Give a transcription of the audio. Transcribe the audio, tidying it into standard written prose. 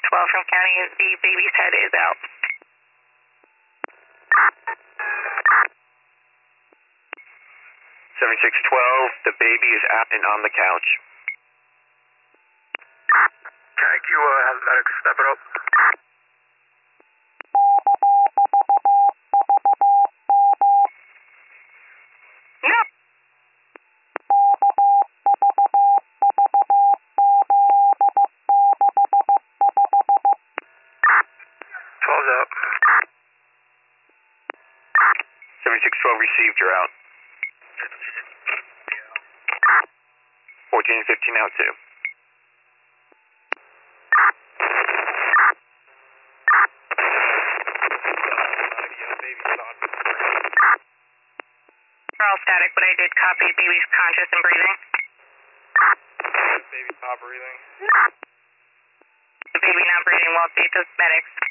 7612 from County, the baby's head is out. 7612, the baby is out and on the couch. Can you have the medics step it up? No. Out. 7612 received, you're out. 14 and 15 out too. We're all static, but I did copy baby's conscious and breathing. Baby not breathing. The baby not breathing, well, update the medics.